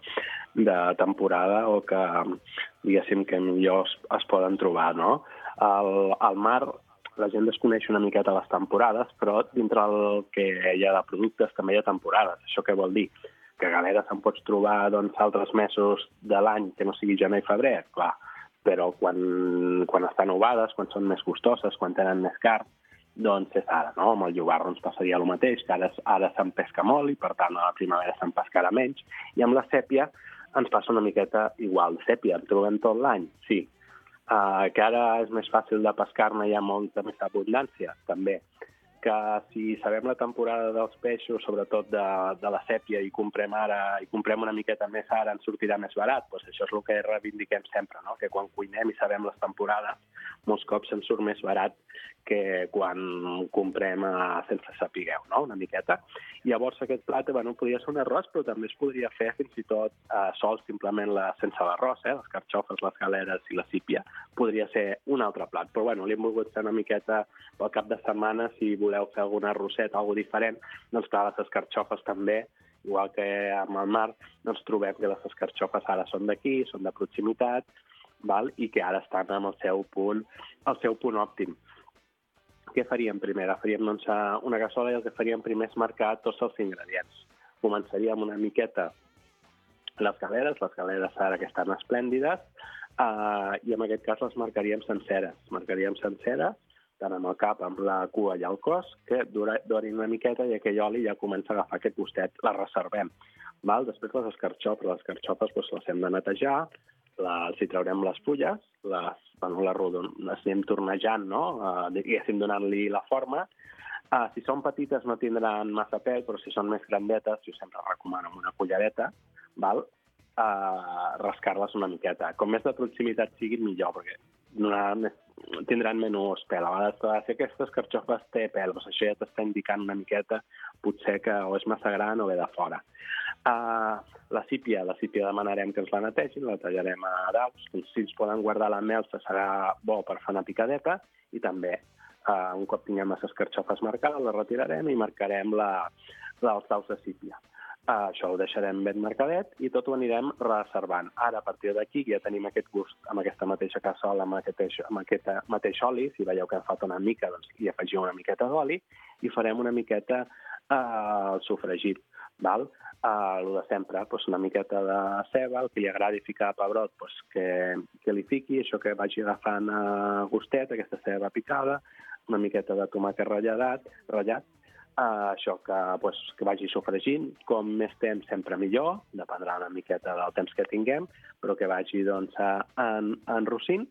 de temporada o que, diguéssim, que millor es poden trobar, no? Al mar la gent desconeix una miqueta les temporades, però dintre el que hi ha de productes també hi ha temporades. Això què vol dir? Que galeres en pots trobar altres mesos de l'any que no sigui gener i febrer, clar, però quan estan ovades, quan són més gustoses, quan tenen més carn, doncs és ara, no? Amb el llobarro ens passaria el mateix, que ara se'n pesca molt i per tant a la primavera se'n pescarà menys, i amb la sèpia ens passa una miqueta igual. Sèpia en trobem tot l'any? Sí. Que ara és més fàcil de pescar-ne, hi ha molta més abundància? També. que si sabem la temporada dels peixos, sobretot de la sèpia, i comprem una miqueta més ara, ens sortirà més barat. Doncs això és el que reivindiquem sempre, no? Que quan cuinem i sabem les temporades, molts cops ens surt més barat que quan comprem sense sapigueu, no? Una miqueta. I llavors aquest plat podria ser un arròs, però també es podria fer fins i tot sol, simplement sense l'arròs, les carxofes, les galeres i la sípia. Podria ser un altre plat. Però li hem volgut fer una miqueta pel cap de setmana, si voleu fer alguna arrosset, alguna diferent, doncs clar, les escarxofes també, igual que amb el mar, doncs trobem que les escarxofes ara són d'aquí, són de proximitat, i que ara estan amb el seu punt òptim. Què faríem primer? Agafaríem una cassola i el que faríem primer és marcar tots els ingredients. Començaríem una miqueta les galeres ara que estan esplèndides, i en aquest cas les marcaríem senceres. Marcaríem senceres, tant amb el cap, amb la cua i el cos, que durin una miqueta i aquell oli ja comença a agafar aquest gustet. La reservem. Després les escarxofes les hem de netejar, els hi traurem les fulles, les anem tornejant, diguéssim, donant-li la forma. Si són petites no tindran massa pèl, però si són més grandetes, jo sempre recomano amb una cullereta, rascar-les una miqueta. Com més de proximitat siguin, millor, perquè tindran menys pèl. A vegades, si aquestes carxofes té pèl, doncs això ja t'està indicant una miqueta, potser que o és massa gran o ve de fora. La sípia demanarem que ens la netegin, la tallarem a daus. Si ens poden guardar la melsa serà bo per fer una picadeta, i també un cop tinguem les escarxofes marcades, les retirarem i marcarem els daus de sípia. Això ho deixarem ben marcadet i tot ho anirem reservant. Ara, a partir d'aquí, ja tenim aquest gust amb aquesta mateixa cassola, amb aquest mateix oli. Si veieu que em falta una mica, doncs hi afegiu una miqueta d'oli i farem una miqueta el sofregit. El de sempre, una miqueta de ceba, el que li agradi ficar pebrot, que li fiqui, això que vagi agafant gustet, aquesta ceba picada, una miqueta de tomàquet ratllat, això que vagi sofregint. Com més temps, sempre millor, dependrà una miqueta del temps que tinguem, però que vagi enrossint.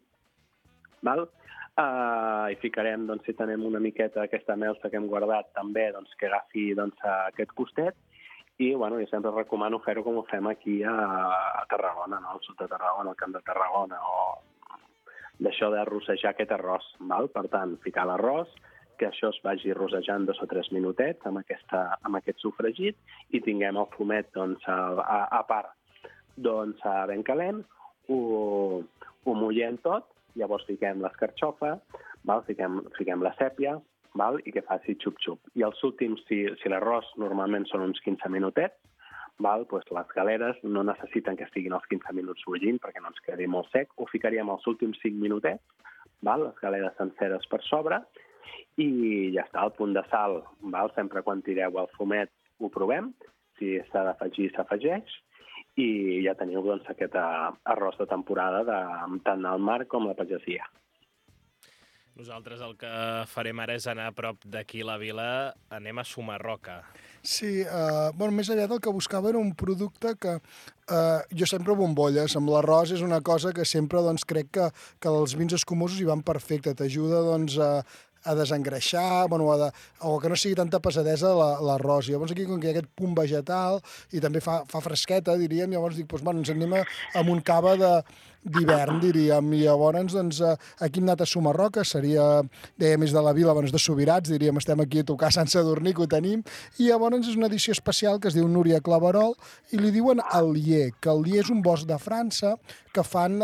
I ficarem, si tenem una miqueta d'aquesta melsa que hem guardat, també que agafi aquest gustet. I jo sempre recomano fer-ho com ho fem aquí a Tarragona, al sud de Tarragona, al camp de Tarragona, o d'això de rossejar aquest arròs. Per tant, ficar l'arròs, que això es vagi rosejant 2 o 3 minutets amb aquest sofregit, i tinguem el fumet a part ben calent, ho mullem tot, llavors fiquem l'escarxofa, fiquem la sèpia, i que faci xup-xup. I els últims, si l'arròs normalment són uns 15 minutets, les galeres no necessiten que estiguin els 15 minuts bullint perquè no ens quedi molt sec. Ho ficaríem els últims 5 minutets, les galeres senceres per sobre, i ja està, el punt de sal, sempre quan tireu el fumet ho provem, si s'ha d'afegir s'afegeix, i ja teniu aquest arròs de temporada tant al mar com la pagesia. Nosaltres el que farem ara és anar a prop d'aquí a la vila, anem a Sumarroca. Sí, més aviat el que buscava era un producte que jo sempre bombolles. Amb l'arròs és una cosa que sempre crec que els vins escumosos hi van perfecte. T'ajuda a desengreixar, o que no sigui tanta pesadesa l'arròs. Llavors aquí, com que hi ha aquest punt vegetal i també fa fresqueta, diríem, llavors dic, ens anem amb un cava d'hivern, diríem, i llavors aquí hem anat a Sumarroca, deia més de la vila, de Subirats, diríem, estem aquí a tocar Sant Sadurní, que ho tenim, i llavors és una edició especial que es diu Núria Claverol, i li diuen Allier, que Allier és un bosc de França que fan,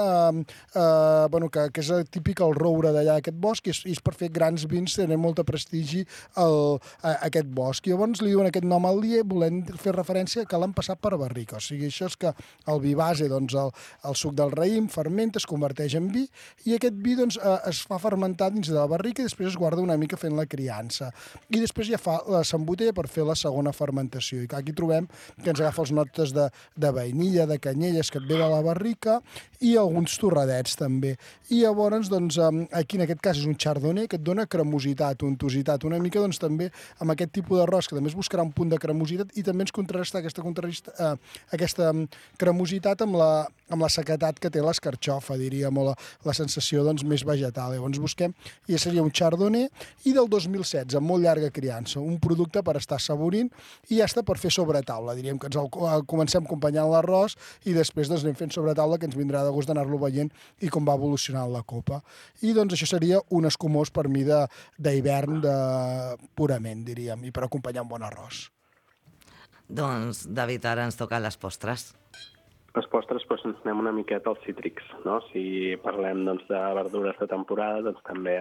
que és típic el roure d'allà, aquest bosc, i és per fer grans vins, tenen molta prestigi aquest bosc. I llavors li diuen aquest nom Allier, volent fer referència que l'han passat per barrica. O sigui, això és que el vi base, el suc del raïm, fermenta, es converteix en vi, i aquest vi es fa fermentar dins de la barrica i després es guarda una mica fent la criança. I després ja s'embotella per fer la segona fermentació. I aquí trobem que ens agafa els notes de vainilla, de canyelles, que et ve de la barrica, i alguns torradets també. I llavors, aquí en aquest cas és un chardonnay que et dona cremositat, untositat, una mica també amb aquest tipus d'arròs que també es buscarà un punt de cremositat i també ens contrasta aquesta cremositat amb la sequetat que té la l'escarxofa, diríem, o la sensació doncs, més vegetal. Llavors busquem, i seria un chardonnay, i del 2016, amb molt llarga criança, un producte per estar saborint, i ja està per fer sobretaula, diríem que ens comencem acompanyant l'arròs, i després doncs, anem fent sobretaula, que ens vindrà de gust d'anar-lo veient i com va evolucionant la copa. I doncs això seria un escumós per mi d'hivern purament, diríem, i per acompanyar un bon arròs. Doncs, David, ara ens toquen les postres. Les postres, doncs, ens anem una miqueta als cítrics, no? Si parlem doncs, de verdures de temporada, doncs també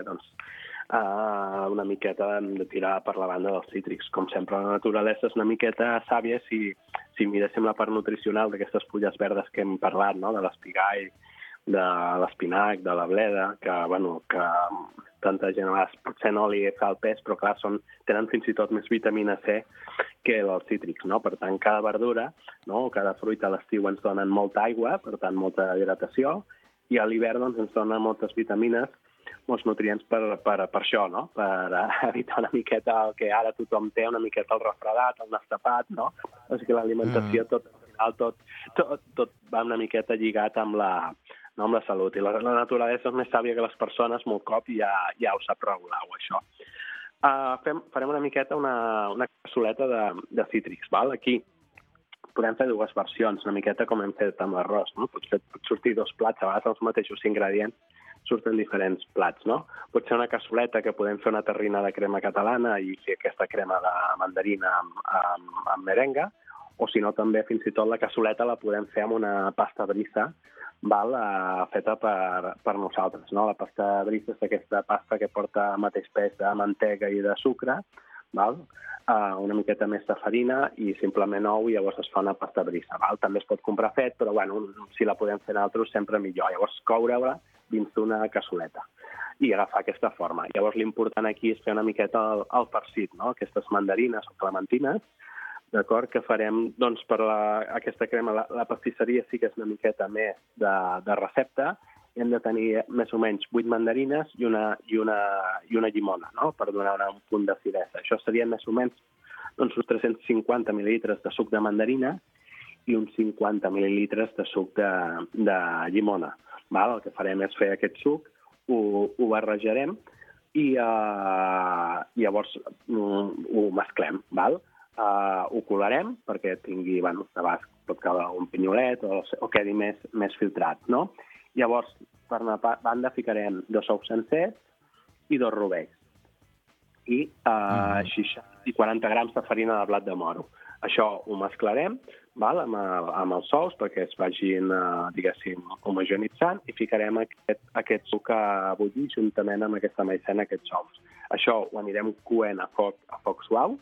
una miqueta hem de tirar per la banda dels cítrics. Com sempre, la naturalesa és una miqueta sàvia si miréssim la part nutricional d'aquestes fulles verdes que hem parlat, no? De l'espigall, de l'espinac, de la bleda, que tanta gent a vegades potser no li fa el pes, però clar, tenen fins i tot més vitamina C que els cítrics, no? Per tant, cada verdura, no? Cada fruita a l'estiu ens donen molta aigua, per tant, molta hidratació, i a l'hivern doncs, ens donen moltes vitamines, molts nutrients per això, no? Per evitar una miqueta el que ara tothom té, una miqueta el refredat, el nas tapat, no? O sigui que l'alimentació, tot va una miqueta lligat amb la salut. I la naturalesa és més sàvia que les persones, molt cop, i ja ho sap regular, això. Farem una miqueta una cassoleta de cítrics, val? Aquí podem fer dues versions, una miqueta com hem fet amb l'arròs, no? Pot sortir dos plats, a vegades els mateixos ingredients surten diferents plats, no? Pot ser una cassoleta que podem fer una terrina de crema catalana i fer aquesta crema de mandarina amb merenga, o si no també fins i tot la cassoleta la podem fer amb una pasta brissa, feta per nosaltres, no? La pasta brissa és aquesta pasta que porta el mateix pes de mantega i de sucre, una miqueta més de farina i simplement ou, i llavors es fa una pasta brissa. També es pot comprar fet, però si la podem fer nosaltres sempre millor. Llavors coure-la dins d'una cassoleta i agafar aquesta forma. Llavors l'important aquí és fer una miqueta el farcit, no? Aquestes mandarines o clementines, d'acord, que farem doncs, per aquesta crema. La pastisseria sí que és una miqueta més de recepta. Hem de tenir més o menys 8 mandarines i una llimona, no? Per donar un punt d'acidesa. Això seria més o menys uns 350 mil·lilitres de suc de mandarina i uns 50 mil·lilitres de suc de llimona. El que farem és fer aquest suc, ho barrejarem i llavors ho mesclem, ho colarem perquè tingui, de vegades pot caure un pinyolet o quedi més filtrat, no? Llavors, per una banda ficarem 2 ous sencers i 2 rovells i 40 grams de farina de blat de moro. Això ho mesclarem amb els ous perquè es vagin, diguéssim, homogeneïtzant, i ficarem aquest suc a bullir juntament amb aquesta maicena, aquests ous. Això ho anirem coent a foc suau,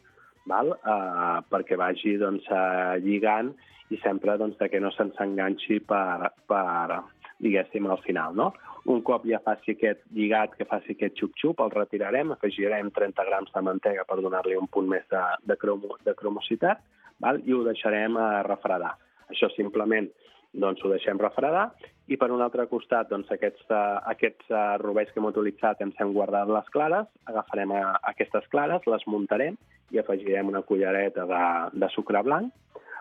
perquè vagi lligant i sempre que no se'ns enganxi per diguéssim, al final, no? Un cop ja faci aquest lligat, que faci aquest xup-xup, el retirarem, afegirem 30 grams de mantega per donar-li un punt més de cromositat, i ho deixarem refredar. Això simplement ho deixem refredar, i per un altre costat aquests rovells que hem utilitzat ens hem guardat les clares, agafarem aquestes clares, les muntarem i afegirem una cullereta de sucre blanc,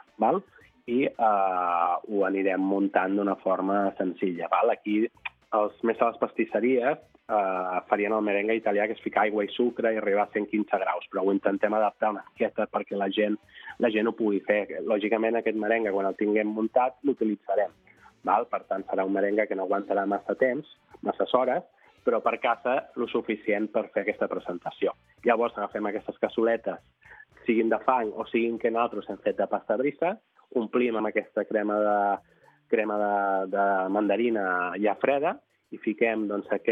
i ho anirem muntant d'una forma senzilla. Aquí, més a les pastisseries, farien el merengue italià, que és ficar aigua i sucre i arribar a 115 graus, però ho intentem adaptar una miqueta perquè la gent ho pugui fer. Lògicament, aquest merengue, quan el tinguem muntat, l'utilitzarem. Per tant, serà un merengue que no aguantarà massa temps, masses hores, però per casa lo suficient per fer aquesta presentació. Llavors agafem aquestes cassoletes, siguin de fang o siguin que nosaltres hem fet de pasta brissa, omplim amb aquesta crema de mandarina ja freda i fiquem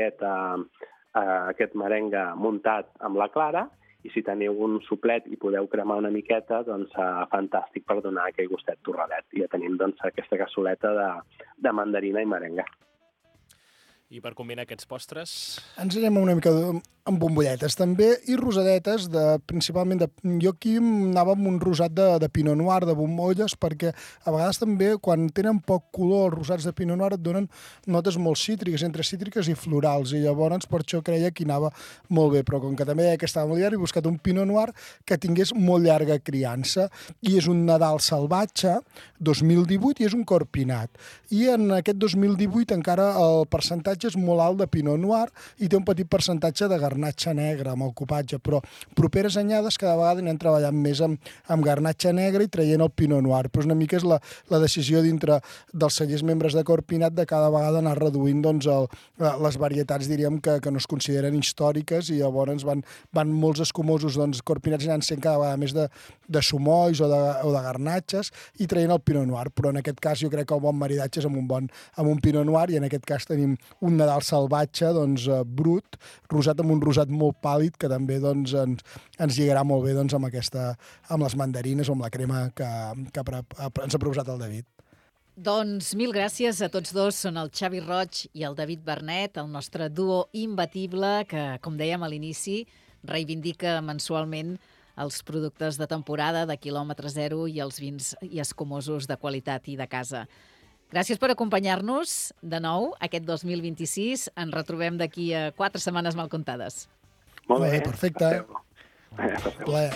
aquest merengue muntat amb la clara, i si teniu un suplet i podeu cremar una miqueta, fantàstic per donar aquell gustet torradet. I ja tenim aquesta cassoleta de mandarina i merengue. I per combinar aquests postres? Ens anem una mica amb bombolletes també i rosadetes, principalment jo aquí anava amb un rosat de Pinot Noir, de bombolles, perquè a vegades també quan tenen poc color els rosats de Pinot Noir et donen notes molt cítriques, entre cítriques i florals, i llavors per això creia que anava molt bé, però com que també deia que estava molt llarg, he buscat un Pinot Noir que tingués molt llarga criança, i és un Nadal salvatge 2018 i és un corpinat. I en aquest 2018 encara el percentatge és molt alt de Pinot Noir i té un petit percentatge de garnatxa negra amb el copatge, però properes anyades cada vegada anem treballant més amb garnatxa negra i traient el Pinot Noir. Però una mica és la decisió dintre dels cellers membres de Corpinat de cada vegada anar reduint les varietats, diríem, que no es consideren històriques, i llavors van molts escumosos, Corpinats anant sent cada vegada més de sumolls o de garnatxes i traient el Pinot Noir. Però en aquest cas jo crec que el bon maridatge és amb un Pinot Noir, i en aquest cas tenim un Nadal salvatge brut, rosat amb un rosat molt pàl·lid, que també ens lligarà molt bé amb les mandarines o amb la crema que ens ha proposat el David. Doncs mil gràcies a tots dos. Són el Xavi Roig i el David Bernet, el nostre duo imbatible que, com dèiem a l'inici, reivindica mensualment els productes de temporada de quilòmetre zero i els vins i escumosos de qualitat i de casa. Gràcies per acompanyar-nos de nou aquest 2026. Ens retrobem d'aquí a 4 setmanes mal comptades. Molt bé, perfecte. Plaer.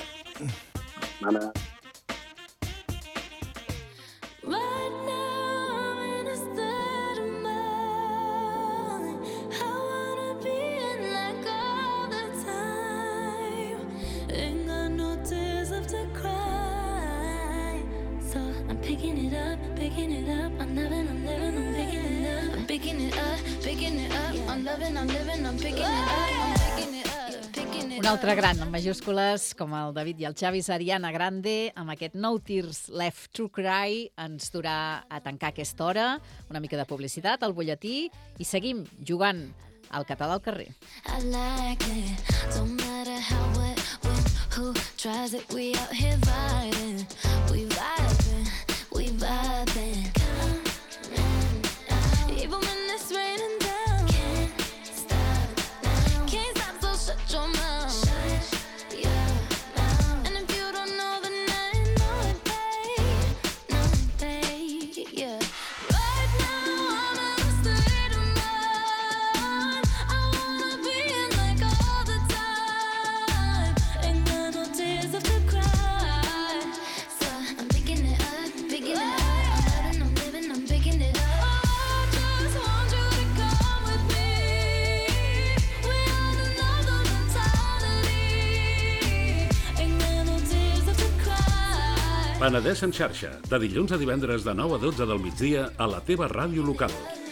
Un altre gran, en majúscules, com el David i el Xavi, és Ariana Grande, amb aquest No Tears Left to Cry. Ens durà a tancar aquesta hora, una mica de publicitat, el butlletí, i seguim jugant al català al carrer. I like it, don't matter how, what, when, who tries it, we out here vibing, we vibing, we vibing. Even when it's raining down, can't stop, so shut your mouth. And if you don't know, then I know it, babe, yeah. Right now I'm in a state of mind, I wanna be in like all the time, ain't got no tears left to cry, so I'm picking it up, I'm living, I'm picking it up. I just want you to come with me, we are another mentality, ain't got no tears left to cry. Penedès en xarxa, de dilluns a divendres de 9 a 12 del migdia a la teva ràdio local.